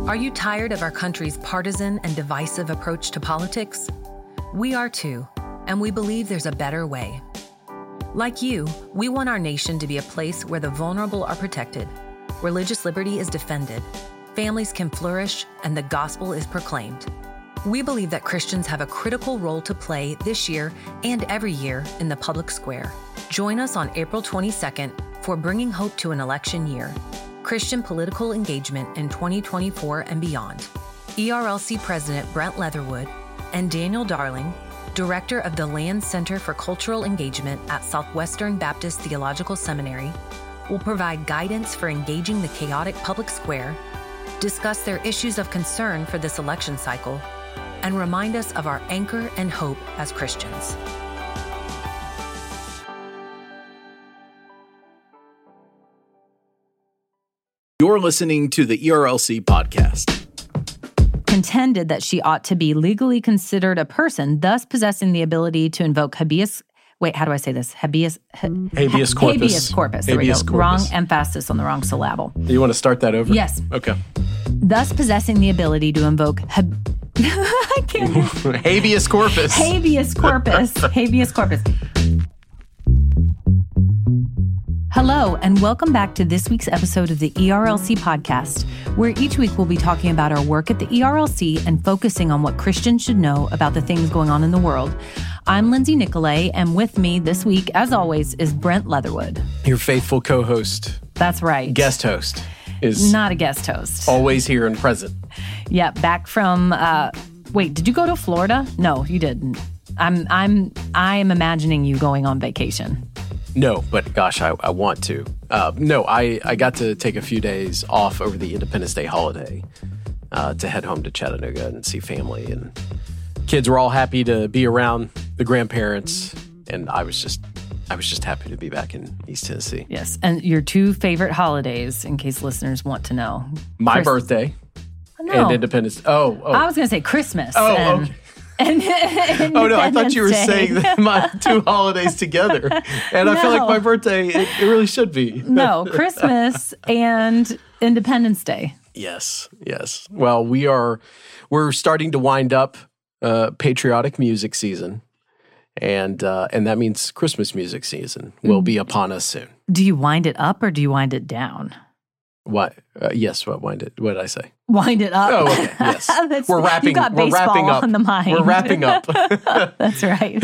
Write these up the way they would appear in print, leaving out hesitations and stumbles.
Are you tired of our country's partisan and divisive approach to politics? We are too, and we believe there's a better way. Like you, we want our nation to be a place where the vulnerable are protected, religious liberty is defended, families can flourish, and the gospel is proclaimed. We believe that Christians have a critical role to play this year and every year in the public square. Join us on April 22nd for Bringing Hope to an Election Year, Christian Political Engagement in 2024 and beyond. ERLC President Brent Leatherwood and Daniel Darling, Director of the Land Center for Cultural Engagement at Southwestern Baptist Theological Seminary, will provide guidance for engaging the chaotic public square, discuss their issues of concern for this election cycle, and remind us of our anchor and hope as Christians. You're listening to the ERLC podcast. Contended that she ought to be legally considered a person, thus possessing the ability to invoke habeas. Wait, how do I say this? Habeas corpus. Habeas corpus. There we go. Wrong emphasis on the wrong syllable. Do you want to start that over? Yes. Okay. Thus possessing the ability to invoke I can't. Habeas corpus. Habeas corpus. Habeas corpus. Hello, and welcome back to this week's episode of the ERLC podcast, where each week we'll be talking about our work at the ERLC and focusing on what Christians should know about the things going on in the world. I'm Lindsay Nicolay, and with me this week, as always, is Brent Leatherwood. Your faithful co-host. That's right. Guest host. Is not a guest host. Always here and present. Yeah, back from, wait, did you go to Florida? No, you didn't. I'm imagining you going on vacation. No, but gosh, I want to. No, I got to take a few days off over the Independence Day holiday to head home to Chattanooga and see family. And kids were all happy to be around the grandparents, and I was just happy to be back in East Tennessee. Yes, and your two favorite holidays, in case listeners want to know. My birthday and Independence. Oh. I was going to say Christmas. Okay. Oh, no, I thought you were saying my two holidays together. And I feel like my birthday, it really should be. No, Christmas and Independence Day. Yes. Well, we're starting to wind up patriotic music season. And that means Christmas music season will be upon us soon. Do you wind it up or do you wind it down? What? Yes. Wind it? What did I say? Wind it up. Oh, okay. Yes. We're wrapping. You got we're wrapping up. on the mind. We're wrapping up. That's right.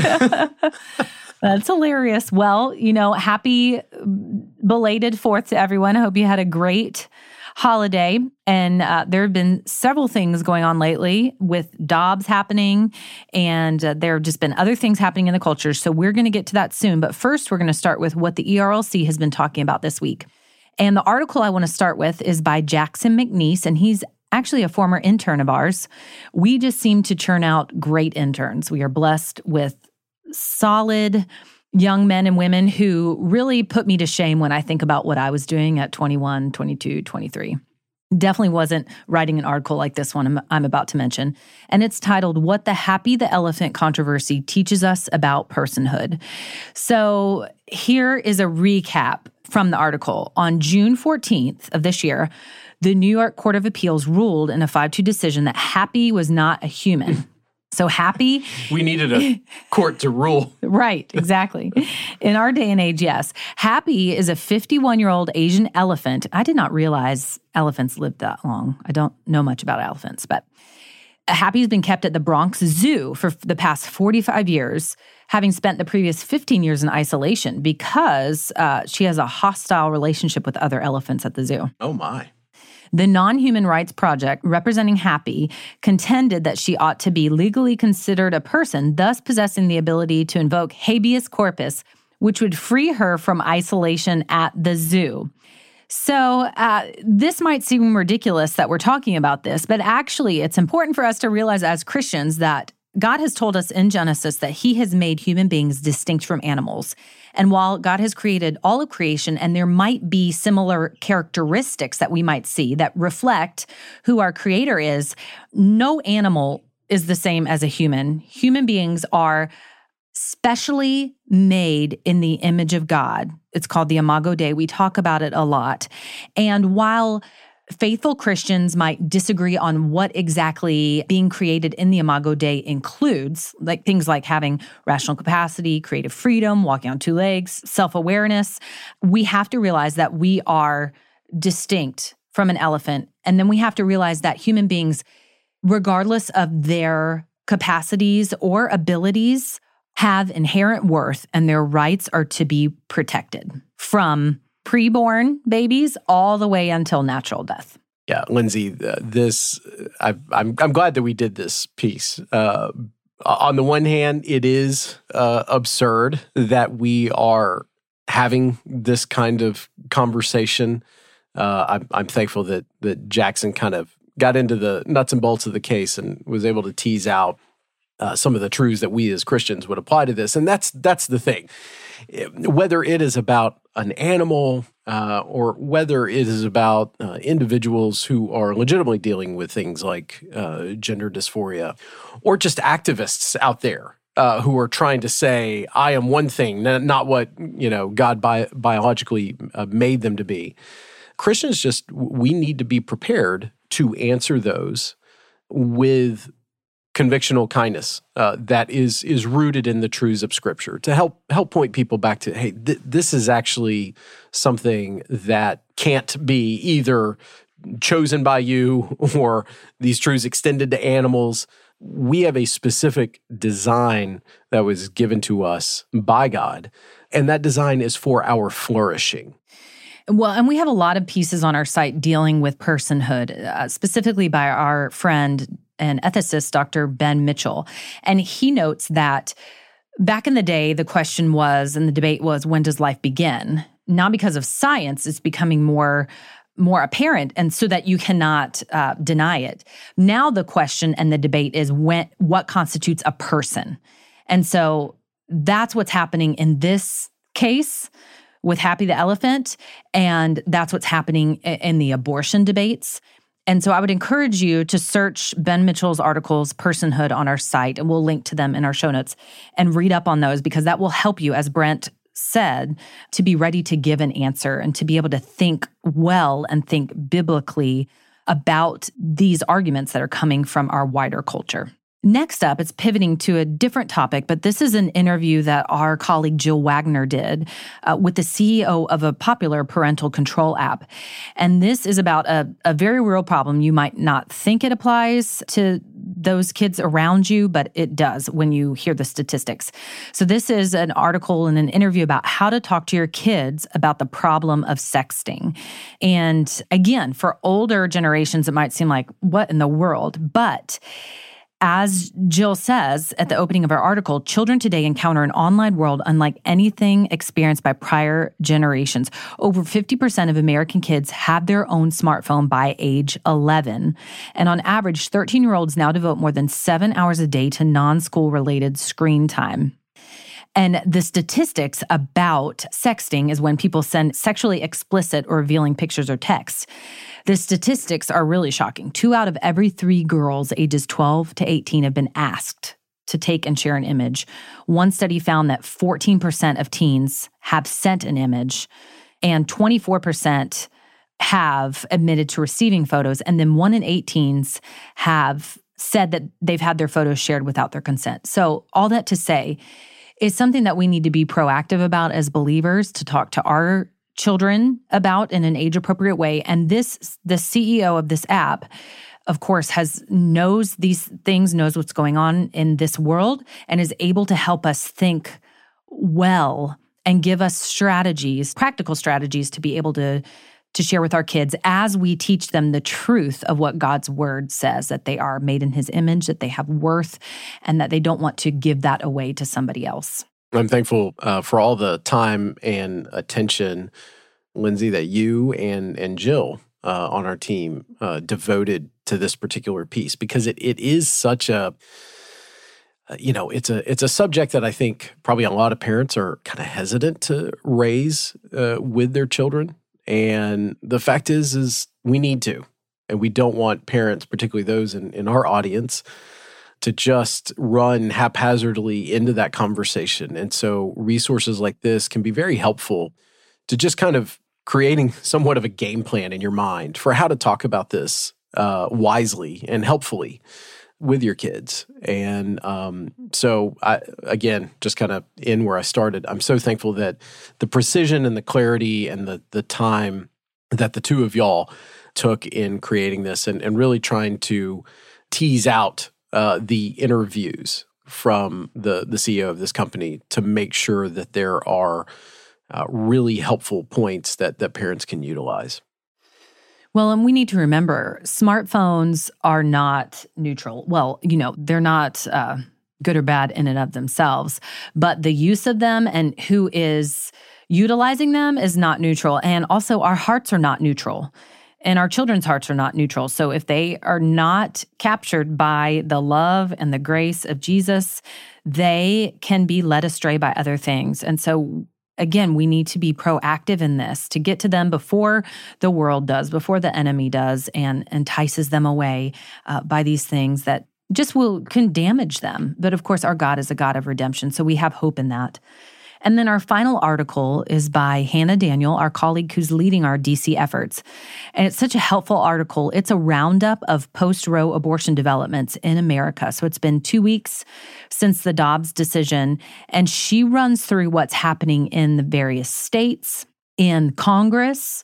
That's hilarious. Well, happy belated 4th to everyone. I hope you had a great holiday. And there have been several things going on lately with Dobbs happening, and there have just been other things happening in the culture. So we're going to get to that soon. But first, we're going to start with what the ERLC has been talking about this week. And the article I want to start with is by Jackson McNeese, and he's actually a former intern of ours. We just seem to churn out great interns. We are blessed with solid young men and women who really put me to shame when I think about what I was doing at 21, 22, 23. Definitely wasn't writing an article like this one I'm about to mention. And it's titled, What the Happy the Elephant Controversy Teaches Us About Personhood. So here is a recap from the article. On June 14th of this year, the New York Court of Appeals ruled in a 5-2 decision that Happy was not a human. So Happy... We needed a court to rule. Right, exactly. In our day and age, yes. Happy is a 51-year-old Asian elephant. I did not realize elephants lived that long. I don't know much about elephants, but Happy has been kept at the Bronx Zoo for the past 45 years, having spent the previous 15 years in isolation because she has a hostile relationship with other elephants at the zoo. Oh, my. The Non-Human Rights Project, representing Happy, contended that she ought to be legally considered a person, thus possessing the ability to invoke habeas corpus, which would free her from isolation at the zoo. So this might seem ridiculous that we're talking about this, but actually it's important for us to realize as Christians that God has told us in Genesis that he has made human beings distinct from animals. And while God has created all of creation, and there might be similar characteristics that we might see that reflect who our creator is, no animal is the same as a human. Human beings are specially made in the image of God. It's called the Imago Dei. We talk about it a lot. And while Faithful Christians might disagree on what exactly being created in the Imago Dei includes, like things like having rational capacity, creative freedom, walking on two legs, self-awareness. We have to realize that we are distinct from an elephant. And then we have to realize that human beings, regardless of their capacities or abilities, have inherent worth, and their rights are to be protected from preborn babies all the way until natural death. Yeah, Lindsay, I'm glad that we did this piece. On the one hand, it is absurd that we are having this kind of conversation. I'm thankful that Jackson kind of got into the nuts and bolts of the case and was able to tease out some of the truths that we as Christians would apply to this. And that's the thing. Whether it is about an animal or whether it is about individuals who are legitimately dealing with things like gender dysphoria, or just activists out there who are trying to say, I am one thing, not what God biologically made them to be. Christians we need to be prepared to answer those with convictional kindness that is rooted in the truths of Scripture, to help point people back to, hey, this is actually something that can't be either chosen by you or these truths extended to animals. We have a specific design that was given to us by God, and that design is for our flourishing. Well, and we have a lot of pieces on our site dealing with personhood, specifically by our friend and ethicist, Dr. Ben Mitchell. And he notes that back in the day, the question was, and the debate was, when does life begin? Now, because of science, it's becoming more apparent, and so that you cannot deny it. Now the question and the debate is what constitutes a person? And so that's what's happening in this case with Happy the Elephant, and that's what's happening in the abortion debates. And so I would encourage you to search Ben Mitchell's articles, Personhood, on our site, and we'll link to them in our show notes, and read up on those, because that will help you, as Brent said, to be ready to give an answer and to be able to think well and think biblically about these arguments that are coming from our wider culture. Next up, it's pivoting to a different topic, but this is an interview that our colleague Jill Wagner did with the CEO of a popular parental control app. And this is about a very real problem. You might not think it applies to those kids around you, but it does when you hear the statistics. So this is an article and an interview about how to talk to your kids about the problem of sexting. And again, for older generations, it might seem like, what in the world? But as Jill says at the opening of our article, children today encounter an online world unlike anything experienced by prior generations. Over 50% of American kids have their own smartphone by age 11. And on average, 13-year-olds now devote more than 7 hours a day to non-school related screen time. And the statistics about sexting is when people send sexually explicit or revealing pictures or texts. The statistics are really shocking. 2 out of every 3 girls ages 12 to 18 have been asked to take and share an image. One study found that 14% of teens have sent an image, and 24% have admitted to receiving photos, and then 1 in 8 teens have said that they've had their photos shared without their consent. So all that to say, is something that we need to be proactive about as believers, to talk to our children about in an age-appropriate way. And the CEO of this app, of course, knows these things, knows what's going on in this world, and is able to help us think well and give us strategies, practical strategies, to be able to share with our kids as we teach them the truth of what God's word says, that they are made in his image, that they have worth, and that they don't want to give that away to somebody else. I'm thankful for all the time and attention, Lindsay, that you and Jill on our team devoted to this particular piece, because it is such a, it's a subject that I think probably a lot of parents are kind of hesitant to raise with their children. And the fact is we need to, and we don't want parents, particularly those in our audience, to just run haphazardly into that conversation. And so resources like this can be very helpful to just kind of creating somewhat of a game plan in your mind for how to talk about this wisely and helpfully with your kids. And so I, again, just kind of in where I started, I'm so thankful that the precision and the clarity and the time that the two of y'all took in creating this and really trying to tease out the interviews from the CEO of this company to make sure that there are really helpful points that parents can utilize. Well, and we need to remember, smartphones are not neutral. Well, they're not good or bad in and of themselves, but the use of them and who is utilizing them is not neutral. And also, our hearts are not neutral. And our children's hearts are not neutral. So if they are not captured by the love and the grace of Jesus, they can be led astray by other things. And so again, we need to be proactive in this to get to them before the world does, before the enemy does, and entices them away by these things that just can damage them. But of course, our God is a God of redemption, so we have hope in that. And then our final article is by Hannah Daniel, our colleague who's leading our DC efforts. And it's such a helpful article. It's a roundup of post-Roe abortion developments in America. So it's been 2 weeks since the Dobbs decision, and she runs through what's happening in the various states, in Congress,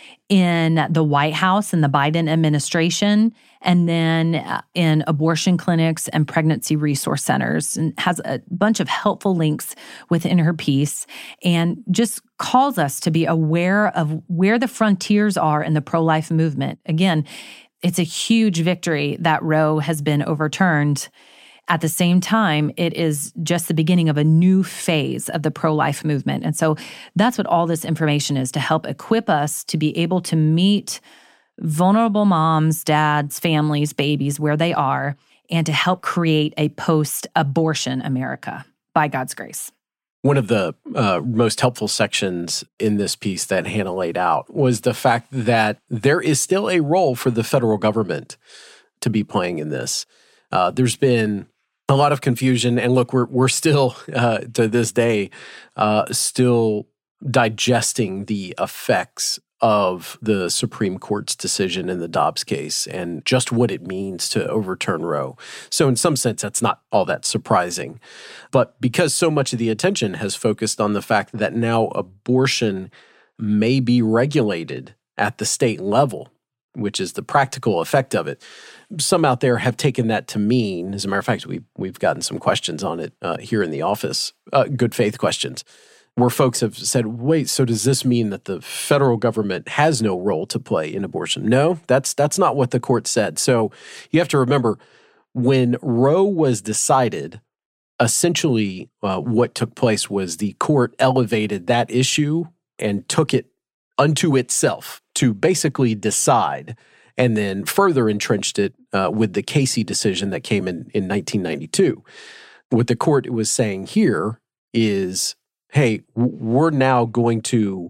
in the White House and the Biden administration, and then in abortion clinics and pregnancy resource centers, and has a bunch of helpful links within her piece, and just calls us to be aware of where the frontiers are in the pro-life movement. Again, it's a huge victory that Roe has been overturned. At the same time, it is just the beginning of a new phase of the pro-life movement. And so that's what all this information is, to help equip us to be able to meet vulnerable moms, dads, families, babies where they are, and to help create a post-abortion America by God's grace. One of the most helpful sections in this piece that Hannah laid out was the fact that there is still a role for the federal government to be playing in this. There's been a lot of confusion, and look, we're still to this day still digesting the effects of the Supreme Court's decision in the Dobbs case and just what it means to overturn Roe. So in some sense, that's not all that surprising. But because so much of the attention has focused on the fact that now abortion may be regulated at the state level, which is the practical effect of it, some out there have taken that to mean, as a matter of fact, we've gotten some questions on it here in the office, good faith questions, where folks have said, wait, so does this mean that the federal government has no role to play in abortion? No, that's not what the court said. So you have to remember, when Roe was decided, essentially what took place was the court elevated that issue and took it unto itself to basically decide, and then further entrenched it with the Casey decision that came in 1992. What the court was saying here is, hey, we're now going to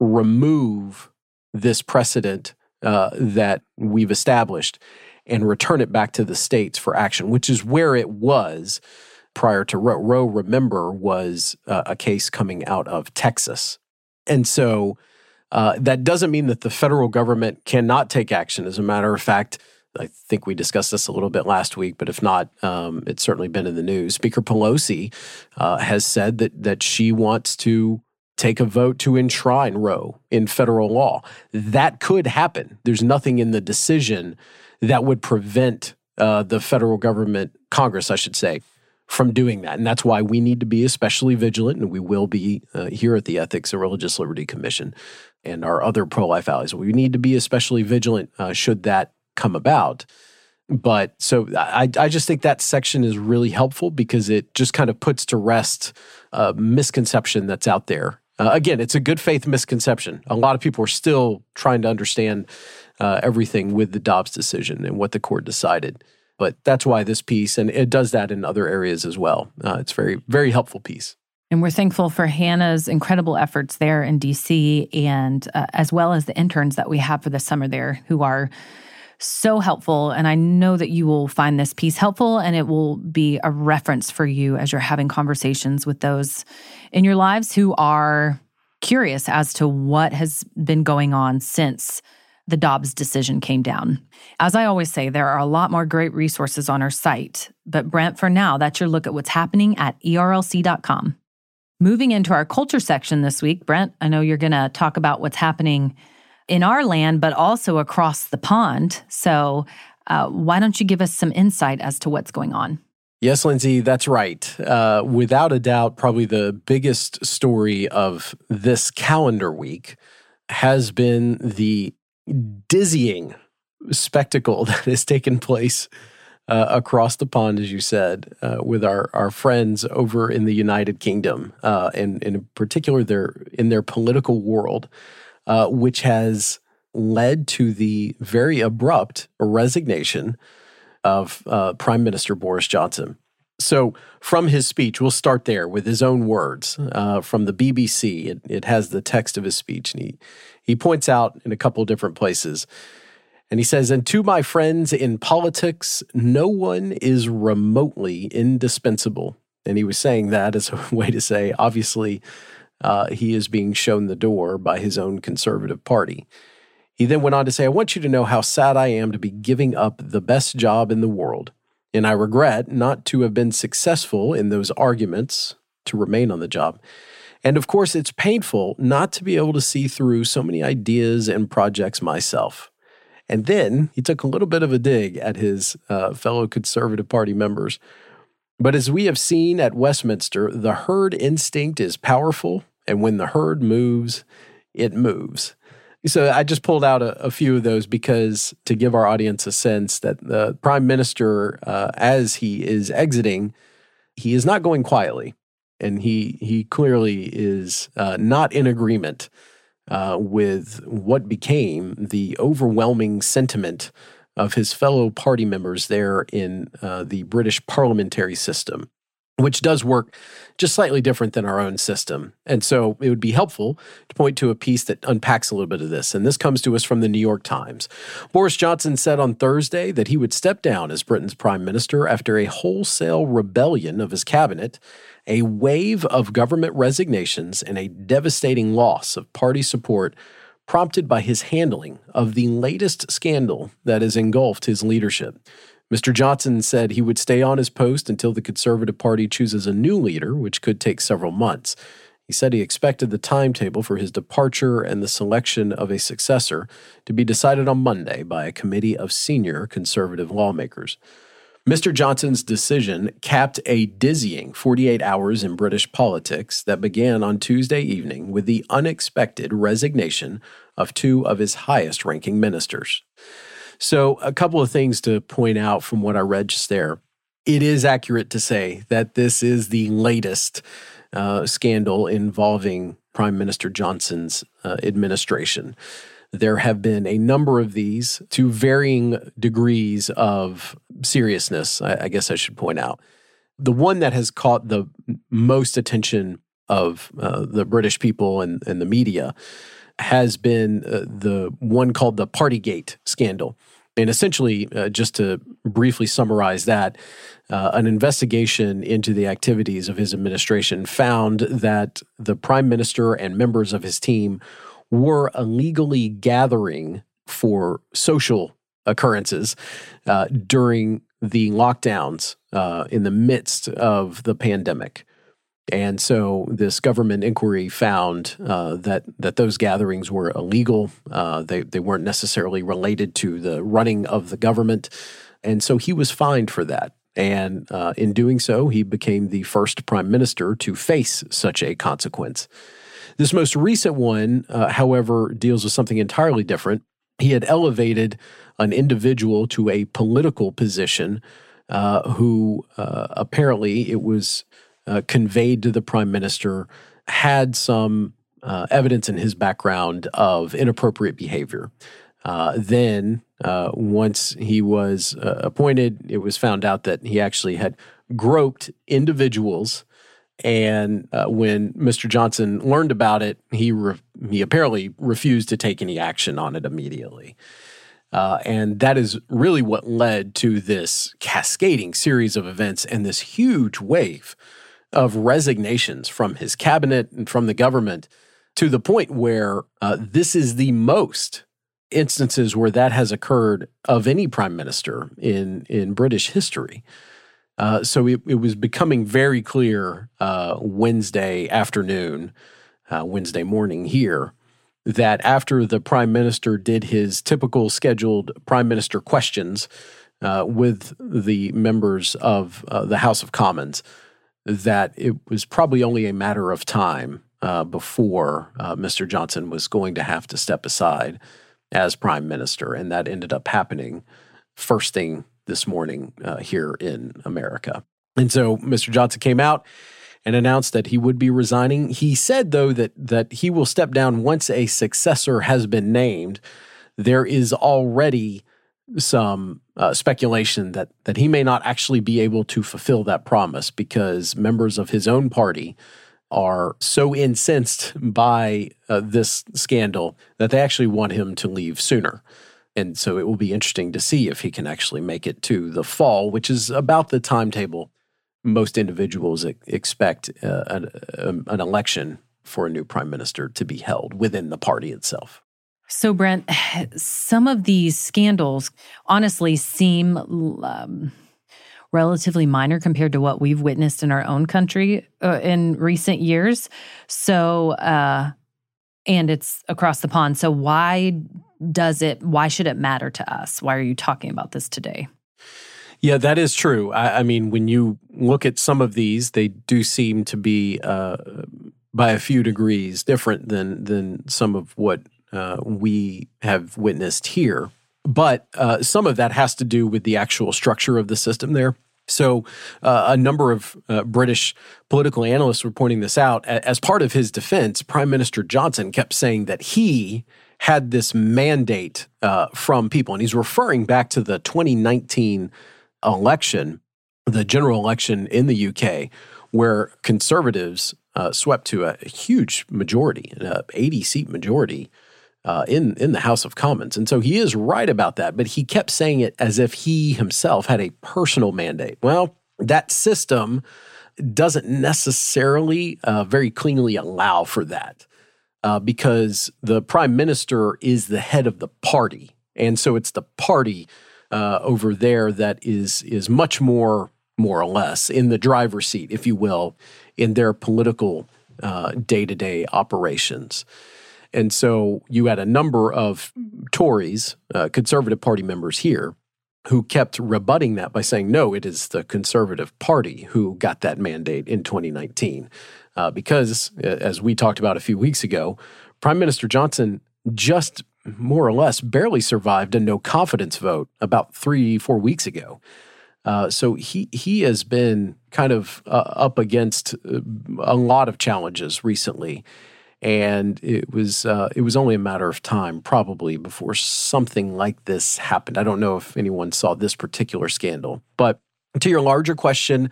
remove this precedent that we've established and return it back to the states for action, which is where it was prior to Roe. Roe, remember, was a case coming out of Texas. And so that doesn't mean that the federal government cannot take action. As a matter of fact, I think we discussed this a little bit last week, but if not, it's certainly been in the news. Speaker Pelosi has said that she wants to take a vote to enshrine Roe in federal law. That could happen. There's nothing in the decision that would prevent the federal government, Congress, I should say, from doing that. And that's why we need to be especially vigilant, and we will be here at the Ethics and Religious Liberty Commission and our other pro-life allies. We need to be especially vigilant should that come about. But so I just think that section is really helpful because it just kind of puts to rest a misconception that's out there. Again, it's a good faith misconception. A lot of people are still trying to understand everything with the Dobbs decision and what the court decided. But that's why this piece, and it does that in other areas as well. It's very, very helpful piece. And we're thankful for Hannah's incredible efforts there in DC, and as well as the interns that we have for the summer there who are so helpful. And I know that you will find this piece helpful, and it will be a reference for you as you're having conversations with those in your lives who are curious as to what has been going on since the Dobbs decision came down. As I always say, there are a lot more great resources on our site. But Brent, for now, that's your look at what's happening at ERLC.com. Moving into our culture section this week, Brent, I know you're going to talk about what's happening in our land, but also across the pond. So why don't you give us some insight as to what's going on? Yes, Lindsay, that's right. Without a doubt, probably the biggest story of this calendar week has been the dizzying spectacle that has taken place across the pond, as you said, with our friends over in the United Kingdom, and in particular in their political world, which has led to the very abrupt resignation of Prime Minister Boris Johnson. So from his speech, we'll start there with his own words from the BBC. It has the text of his speech, and he points out in a couple different places. And he says, "And to my friends in politics, no one is remotely indispensable." And he was saying that as a way to say, obviously, he is being shown the door by his own Conservative Party. He then went on to say, "I want you to know how sad I am to be giving up the best job in the world. And I regret not to have been successful in those arguments to remain on the job. And of course, it's painful not to be able to see through so many ideas and projects myself." And then he took a little bit of a dig at his fellow Conservative Party members. "But as we have seen at Westminster, the herd instinct is powerful, and when the herd moves, it moves." So I just pulled out a few of those because to give our audience a sense that the Prime Minister, as he is exiting, he is not going quietly. And he clearly is not in agreement with what became the overwhelming sentiment of his fellow party members there in the British parliamentary system, which does work just slightly different than our own system. And so it would be helpful to point to a piece that unpacks a little bit of this. And this comes to us from the New York Times. Boris Johnson said on Thursday that he would step down as Britain's prime minister after a wholesale rebellion of his cabinet, a wave of government resignations, and a devastating loss of party support prompted by his handling of the latest scandal that has engulfed his leadership. Mr. Johnson said he would stay on his post until the Conservative Party chooses a new leader, which could take several months. He said he expected the timetable for his departure and the selection of a successor to be decided on Monday by a committee of senior Conservative lawmakers. Mr. Johnson's decision capped a dizzying 48 hours in British politics that began on Tuesday evening with the unexpected resignation of two of his highest-ranking ministers. So a couple of things to point out from what I read just there. It is accurate to say that this is the latest scandal involving Prime Minister Johnson's administration. There have been a number of these to varying degrees of seriousness, I guess I should point out. The one that has caught the most attention of the British people and the media has been the one called the Partygate scandal. And essentially, just to briefly summarize that, an investigation into the activities of his administration found that the prime minister and members of his team were illegally gathering for social occurrences during the lockdowns in the midst of the pandemic. And so this government inquiry found that those gatherings were illegal. They weren't necessarily related to the running of the government. And so he was fined for that. And in doing so, he became the first prime minister to face such a consequence. This most recent one, however, deals with something entirely different. He had elevated an individual to a political position who apparently it was conveyed to the prime minister, had some evidence in his background of inappropriate behavior. Then, once he was appointed, it was found out that he actually had groped individuals. And when Mr. Johnson learned about it, he apparently refused to take any action on it immediately. And that is really what led to this cascading series of events and this huge wave of resignations from his cabinet and from the government to the point where this is the most instances where that has occurred of any prime minister in British history. So it was becoming very clear Wednesday afternoon, Wednesday morning here, that after the prime minister did his typical scheduled prime minister questions with the members of the House of Commons, that it was probably only a matter of time before Mr. Johnson was going to have to step aside as prime minister. And that ended up happening first thing this morning here in America. And so Mr. Johnson came out and announced that he would be resigning. He said, though, that he will step down once a successor has been named. There is already some speculation that he may not actually be able to fulfill that promise because members of his own party are so incensed by this scandal that they actually want him to leave sooner. And so it will be interesting to see if he can actually make it to the fall, which is about the timetable most individuals expect an election for a new prime minister to be held within the party itself. So, Brent, some of these scandals honestly seem relatively minor compared to what we've witnessed in our own country in recent years. So, and it's across the pond. So why should it matter to us? Why are you talking about this today? Yeah, that is true. I mean, when you look at some of these, they do seem to be by a few degrees different than some of what we have witnessed here. But some of that has to do with the actual structure of the system there. So a number of British political analysts were pointing this out. As part of his defense, Prime Minister Johnson kept saying that he had this mandate from people. And he's referring back to the 2019 election, the general election in the UK, where Conservatives swept to a huge majority, an 80-seat majority in the House of Commons. And so he is right about that, but he kept saying it as if he himself had a personal mandate. Well, that system doesn't necessarily very cleanly allow for that because the prime minister is the head of the party. And so it's the party over there that is much more or less, in the driver's seat, if you will, in their political day-to-day operations. And so you had a number of Tories, Conservative Party members here, who kept rebutting that by saying, no, it is the Conservative Party who got that mandate in 2019. Because, as we talked about a few weeks ago, Prime Minister Johnson just more or less barely survived a no-confidence vote about 3-4 weeks ago. So he has been kind of up against a lot of challenges recently. And it was only a matter of time, probably, before something like this happened. I don't know if anyone saw this particular scandal. But to your larger question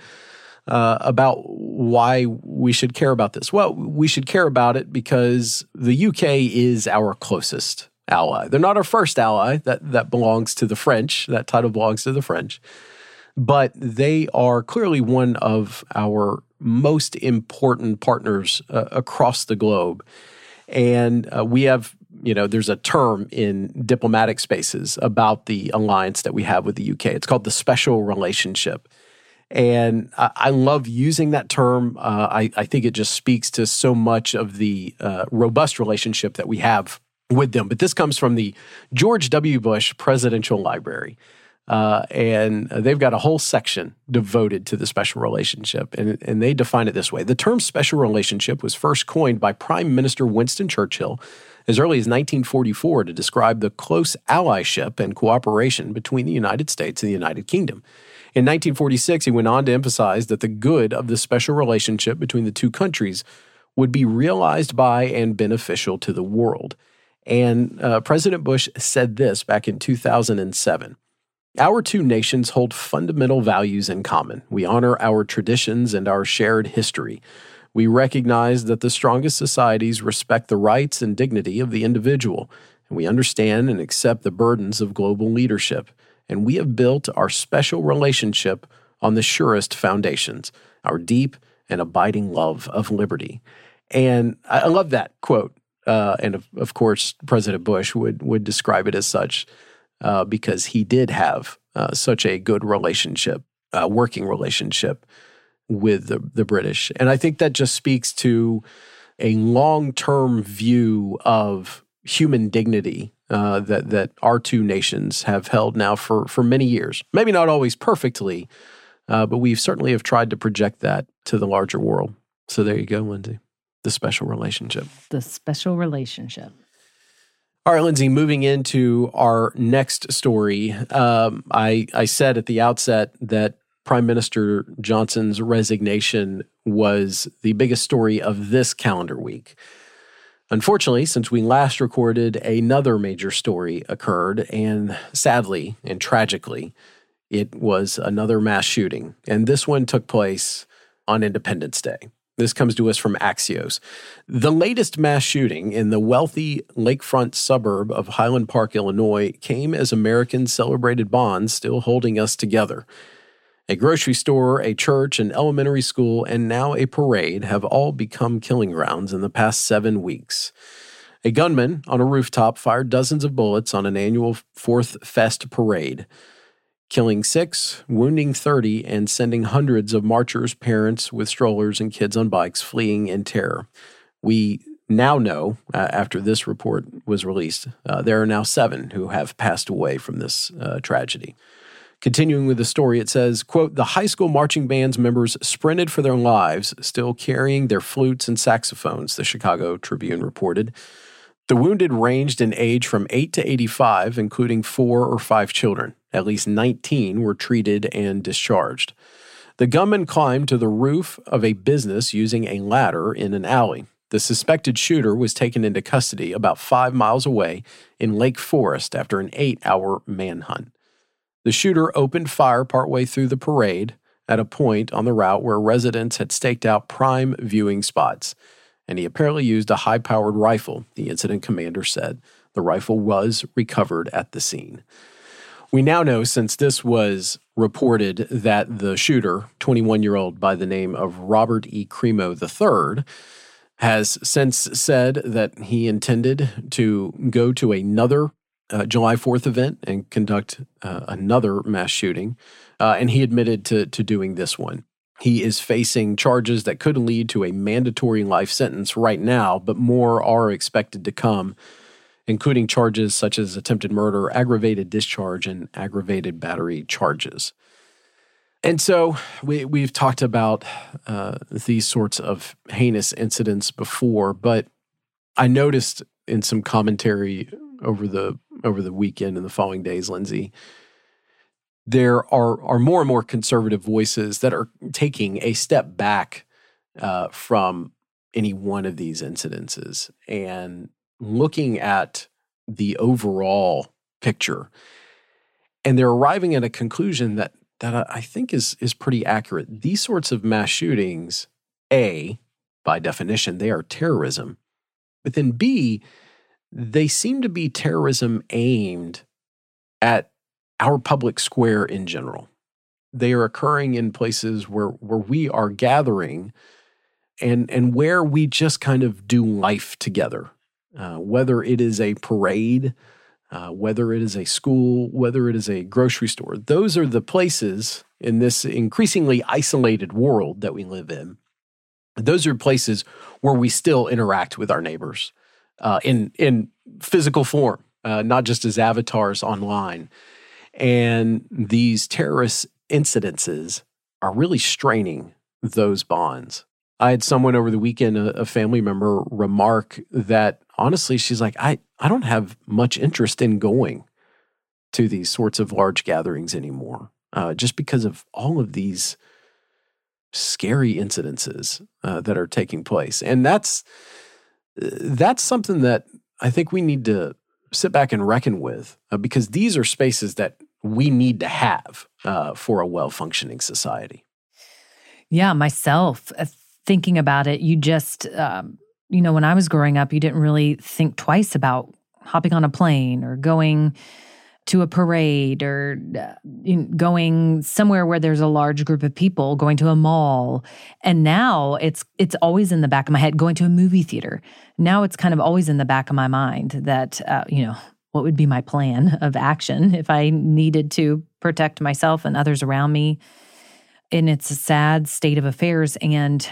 about why we should care about this, well, we should care about it because the UK is our closest ally. They're not our first ally. That belongs to the French. That title belongs to the French. But they are clearly one of our most important partners across the globe. And we have, there's a term in diplomatic spaces about the alliance that we have with the UK. It's called the special relationship. And I love using that term. I think it just speaks to so much of the robust relationship that we have with them. But this comes from the George W. Bush Presidential Library. And they've got a whole section devoted to the special relationship, and they define it this way. The term special relationship was first coined by Prime Minister Winston Churchill as early as 1944 to describe the close allyship and cooperation between the United States and the United Kingdom. In 1946, he went on to emphasize that the good of the special relationship between the two countries would be realized by and beneficial to the world. And President Bush said this back in 2007. Our two nations hold fundamental values in common. We honor our traditions and our shared history. We recognize that the strongest societies respect the rights and dignity of the individual, and we understand and accept the burdens of global leadership. And we have built our special relationship on the surest foundations, our deep and abiding love of liberty. And I love that quote. And of course, President Bush would describe it as such because he did have such a good relationship, working relationship with the British. And I think that just speaks to a long-term view of human dignity that our two nations have held now for many years. Maybe not always perfectly, but we certainly have tried to project that to the larger world. So there you go, Lindsay. The special relationship. The special relationship. All right, Lindsay, moving into our next story. I said at the outset that Prime Minister Johnson's resignation was the biggest story of this calendar week. Unfortunately, since we last recorded, another major story occurred, and sadly and tragically, it was another mass shooting. And this one took place on Independence Day. This comes to us from Axios. The latest mass shooting in the wealthy lakefront suburb of Highland Park, Illinois, came as Americans celebrated bonds still holding us together. A grocery store, a church, an elementary school, and now a parade have all become killing grounds in the past 7 weeks. A gunman on a rooftop fired dozens of bullets on an annual Fourth Fest parade, killing 6, wounding 30, and sending hundreds of marchers, parents with strollers, and kids on bikes fleeing in terror. We now know, after this report was released, there are now 7 who have passed away from this tragedy. Continuing with the story, it says, quote, "The high school marching band's members sprinted for their lives, still carrying their flutes and saxophones," the Chicago Tribune reported. The wounded ranged in age from 8 to 85, including 4 or 5 children. At least 19 were treated and discharged. The gunman climbed to the roof of a business using a ladder in an alley. The suspected shooter was taken into custody about 5 miles away in Lake Forest after an 8-hour manhunt. The shooter opened fire partway through the parade at a point on the route where residents had staked out prime viewing spots, and he apparently used a high-powered rifle, the incident commander said. The rifle was recovered at the scene. We now know, since this was reported, that the shooter, 21-year-old by the name of Robert E. Crimo III, has since said that he intended to go to another July 4th event and conduct another mass shooting, and he admitted to doing this one. He is facing charges that could lead to a mandatory life sentence right now, but more are expected to come, including charges such as attempted murder, aggravated discharge, and aggravated battery charges. And so we've talked about these sorts of heinous incidents before, but I noticed in some commentary over the weekend and the following days, Lindsay, there are more and more conservative voices that are taking a step back from any one of these incidences and looking at the overall picture. And they're arriving at a conclusion that I think is pretty accurate. These sorts of mass shootings, A, by definition, they are terrorism. But then B, they seem to be terrorism aimed at our public square in general. They are occurring in places where we are gathering and where we just kind of do life together. Whether it is a parade, whether it is a school, whether it is a grocery store. Those are the places in this increasingly isolated world that we live in. Those are places where we still interact with our neighbors in physical form, not just as avatars online. And these terrorist incidences are really straining those bonds. I had someone over the weekend, a family member, remark that honestly, she's like, I don't have much interest in going to these sorts of large gatherings anymore, just because of all of these scary incidences that are taking place. And that's something that I think we need to sit back and reckon with, because these are spaces that we need to have for a well-functioning society. Yeah, myself, thinking about it, you just, when I was growing up, you didn't really think twice about hopping on a plane or going to a parade or going somewhere where there's a large group of people, going to a mall. And now it's always in the back of my head, going to a movie theater. Now it's kind of always in the back of my mind that, what would be my plan of action if I needed to protect myself and others around me. And it's a sad state of affairs. And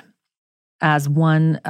as one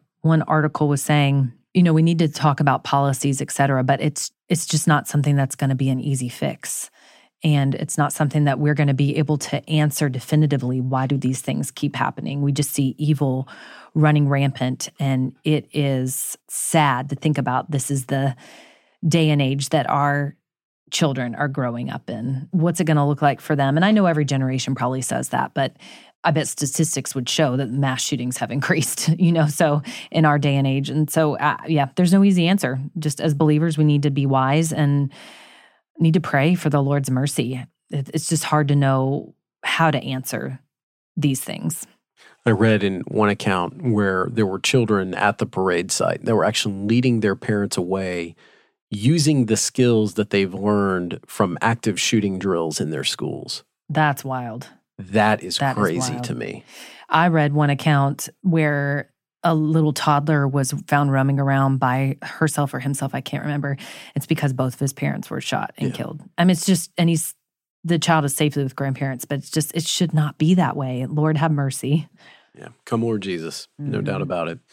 article was saying, we need to talk about policies, et cetera, but it's just not something that's going to be an easy fix. And it's not something that we're going to be able to answer definitively. Why do these things keep happening? We just see evil running rampant. And it is sad to think about this is the day and age that our children are growing up in. What's it going to look like for them? And I know every generation probably says that, but I bet statistics would show that mass shootings have increased, so in our day and age. And so, there's no easy answer. Just as believers, we need to be wise and need to pray for the Lord's mercy. It's just hard to know how to answer these things. I read in one account where there were children at the parade site that were actually leading their parents away using the skills that they've learned from active shooting drills in their schools. That's wild. That is crazy to me. I read one account where a little toddler was found roaming around by herself or himself. I can't remember. It's because both of his parents were shot and killed. I mean, it's just, and the child is safely with grandparents, but it's just, it should not be that way. Lord, have mercy. Yeah. Come, Lord Jesus. No doubt about it.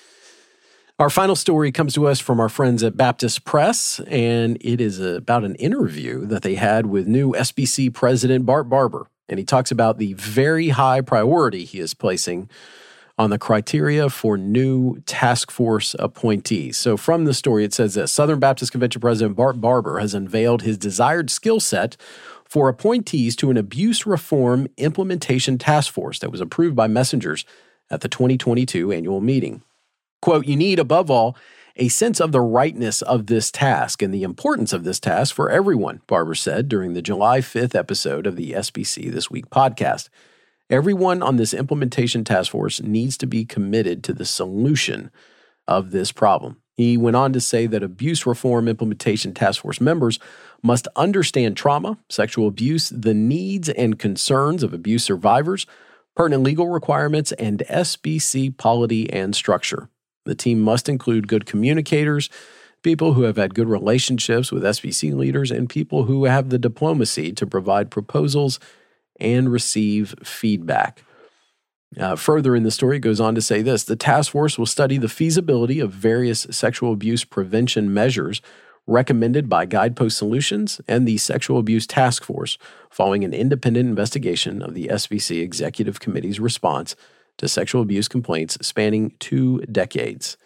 Our final story comes to us from our friends at Baptist Press, and it is about an interview that they had with new SBC President Bart Barber. And he talks about the very high priority he is placing on the criteria for new task force appointees. So from the story, it says that Southern Baptist Convention President Bart Barber has unveiled his desired skill set for appointees to an abuse reform implementation task force that was approved by messengers at the 2022 annual meeting. Quote, "You need, above all, a sense of the rightness of this task and the importance of this task for everyone," Barber said during the July 5th episode of the SBC This Week podcast. "Everyone on this implementation task force needs to be committed to the solution of this problem." He went on to say that abuse reform implementation task force members must understand trauma, sexual abuse, the needs and concerns of abuse survivors, pertinent legal requirements, and SBC polity and structure. The team must include good communicators, people who have had good relationships with SBC leaders, and people who have the diplomacy to provide proposals and receive feedback. Further in the story, it goes on to say this: the task force will study the feasibility of various sexual abuse prevention measures recommended by Guidepost Solutions and the Sexual Abuse Task Force, following an independent investigation of the SBC Executive Committee's response to sexual abuse complaints spanning 2 decades.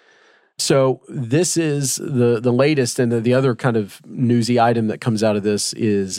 So this is the latest, and the other kind of newsy item that comes out of this is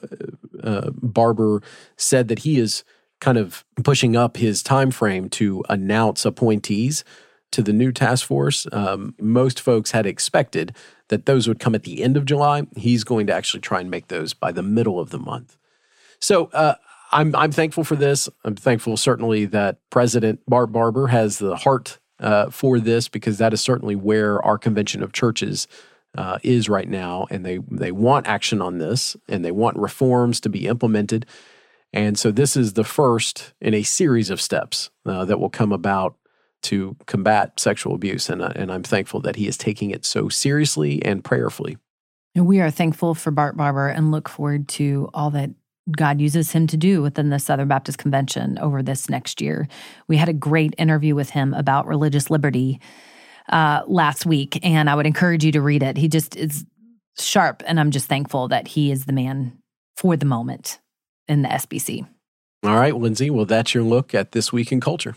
Barber said that he is kind of pushing up his time frame to announce appointees to the new task force. Most folks had expected that those would come at the end of July. He's going to actually try and make those by the middle of the month. So I'm thankful for this. I'm thankful certainly that President Bart Barber has the heart for this, because that is certainly where our convention of churches is right now, and they want action on this, and they want reforms to be implemented. And so this is the first in a series of steps that will come about to combat sexual abuse, and I'm thankful that he is taking it so seriously and prayerfully. And we are thankful for Bart Barber and look forward to all that God uses him to do within the Southern Baptist Convention over this next year. We had a great interview with him about religious liberty last week, and I would encourage you to read it. He just is sharp, and I'm just thankful that he is the man for the moment in the SBC. All right, Lindsay, well, that's your look at This Week in Culture.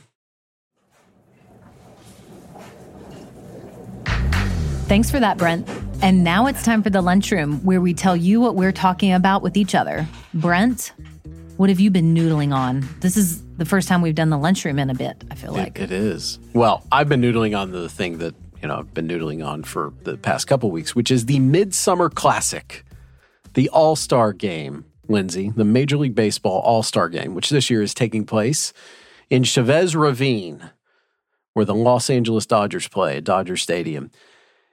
Thanks for that, Brent. And now it's time for the lunchroom, where we tell you what we're talking about with each other. Brent, what have you been noodling on? This is the first time we've done the lunchroom in a bit, I feel like. It is. Well, I've been noodling on the thing that, I've been noodling on for the past couple weeks, which is the Midsummer Classic, the All-Star Game, Lindsay, the Major League Baseball All-Star Game, which this year is taking place in Chavez Ravine, where the Los Angeles Dodgers play at Dodger Stadium.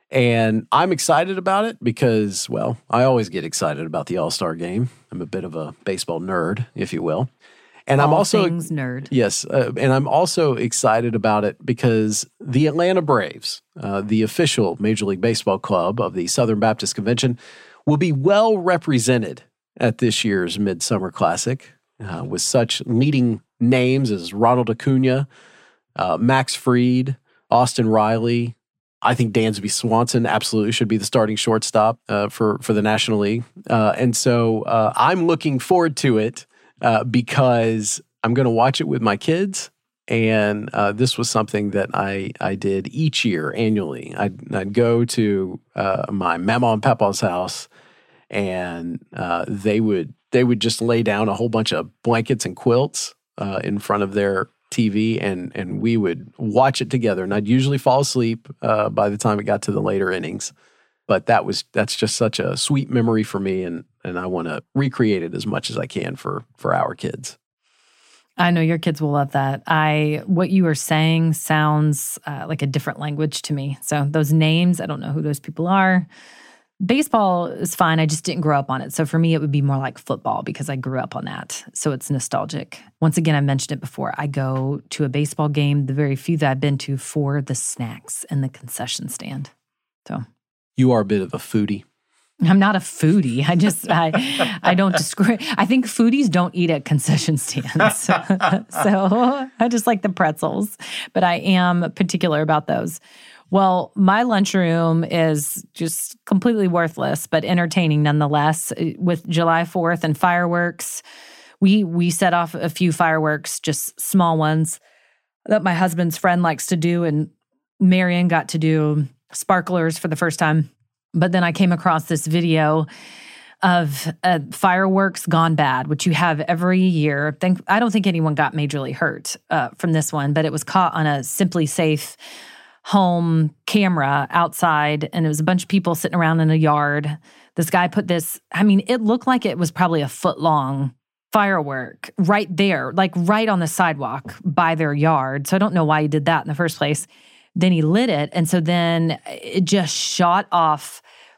And I'm excited about it because, well, I always get excited about the All-Star game. I'm a bit of a baseball nerd, if you will. And I'm also things nerd. Yes, and I'm also excited about it because the Atlanta Braves, the official Major League Baseball club of the Southern Baptist Convention, will be well represented at this year's Midsummer Classic with such leading names as Ronald Acuna, Max Fried, Austin Riley. I think Dansby Swanson absolutely should be the starting shortstop for the National League. And so I'm looking forward to it because I'm going to watch it with my kids. And this was something that I did each year annually. I'd go to my mama and papa's house, and they would just lay down a whole bunch of blankets and quilts in front of their TV, and we would watch it together. And I'd usually fall asleep by the time it got to the later innings. But that's just such a sweet memory for me, and I want to recreate it as much as I can for our kids. I know your kids will love that. What you are saying sounds like a different language to me. So those names, I don't know who those people are. Baseball is fine. I just didn't grow up on it. So for me, it would be more like football because I grew up on that. So it's nostalgic. Once again, I mentioned it before. I go to a baseball game, the very few that I've been to, for the snacks and the concession stand. So you are a bit of a foodie. I'm not a foodie. I don't describe. I think foodies don't eat at concession stands. So I just like the pretzels, but I am particular about those. Well, my lunchroom is just completely worthless, but entertaining nonetheless. With July 4th and fireworks, we set off a few fireworks, just small ones that my husband's friend likes to do, and Marion got to do sparklers for the first time. But then I came across this video of fireworks gone bad, which you have every year. I don't think anyone got majorly hurt from this one, but it was caught on a Simply Safe home camera outside, and it was a bunch of people sitting around in a yard. This guy put this, it looked like it was probably a foot-long firework right there, like right on the sidewalk by their yard. So I don't know why he did that in the first place. Then he lit it, and so then it just shot off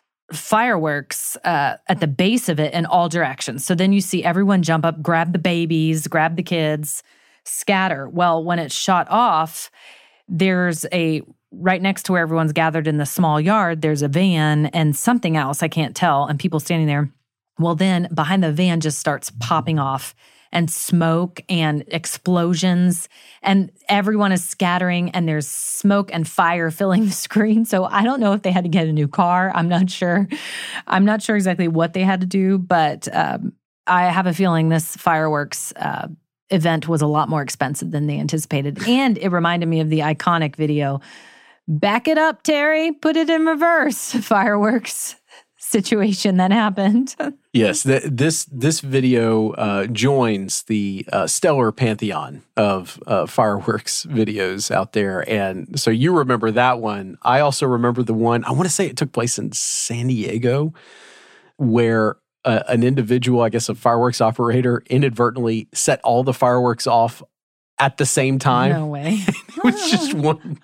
fireworks at the base of it in all directions. So then you see everyone jump up, grab the babies, grab the kids, scatter. Well, when it shot off, there's right next to where everyone's gathered in the small yard, there's a van and something else, I can't tell, and people standing there. Well, then behind the van just starts popping off, and smoke and explosions, and everyone is scattering, and there's smoke and fire filling the screen. So I don't know if they had to get a new car. I'm not sure. I'm not sure exactly what they had to do, but I have a feeling this fireworks event was a lot more expensive than they anticipated. And it reminded me of the iconic video, "Back it up, Terry, put it in reverse," fireworks situation that happened. Yes, this video joins the stellar pantheon of fireworks videos out there. And so you remember that one. I also remember the one, I want to say it took place in San Diego, where an individual, I guess a fireworks operator, inadvertently set all the fireworks off at the same time. No way. It was just one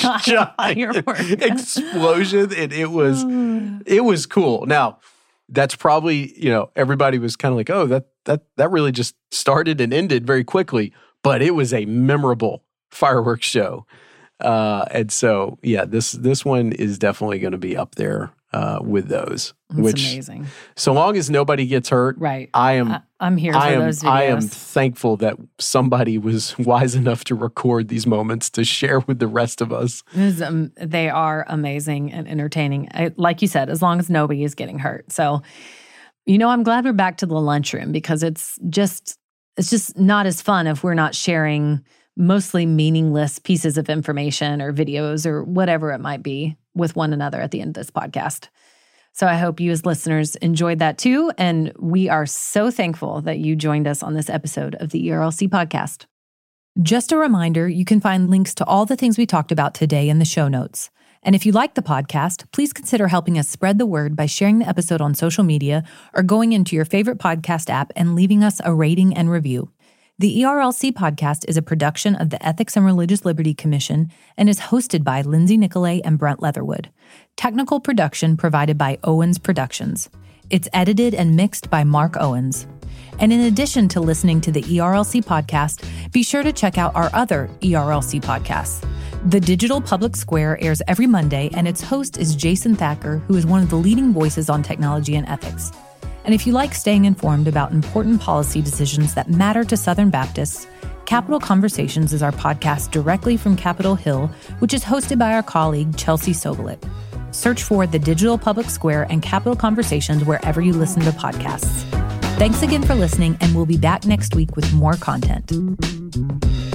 giant explosion, and it was cool. Now, that's probably, everybody was kind of like, oh, that really just started and ended very quickly, but it was a memorable fireworks show. And so, yeah, this one is definitely going to be up there with those. That's amazing. So long as nobody gets hurt, right? I'm here for those videos. I am thankful that somebody was wise enough to record these moments to share with the rest of us. They are amazing and entertaining. Like you said, as long as nobody is getting hurt. So, I'm glad we're back to the lunchroom, because it's just not as fun if we're not sharing mostly meaningless pieces of information or videos or whatever it might be with one another at the end of this podcast. So I hope you as listeners enjoyed that too. And we are so thankful that you joined us on this episode of the ERLC podcast. Just a reminder, you can find links to all the things we talked about today in the show notes. And if you like the podcast, please consider helping us spread the word by sharing the episode on social media or going into your favorite podcast app and leaving us a rating and review. The ERLC podcast is a production of the Ethics and Religious Liberty Commission and is hosted by Lindsay Nicolay and Brent Leatherwood. Technical production provided by Owens Productions. It's edited and mixed by Mark Owens. And in addition to listening to the ERLC podcast, be sure to check out our other ERLC podcasts. The Digital Public Square airs every Monday, and its host is Jason Thacker, who is one of the leading voices on technology and ethics. And if you like staying informed about important policy decisions that matter to Southern Baptists, Capitol Conversations is our podcast directly from Capitol Hill, which is hosted by our colleague Chelsea Sobolik. Search for The Digital Public Square and Capitol Conversations wherever you listen to podcasts. Thanks again for listening, and we'll be back next week with more content.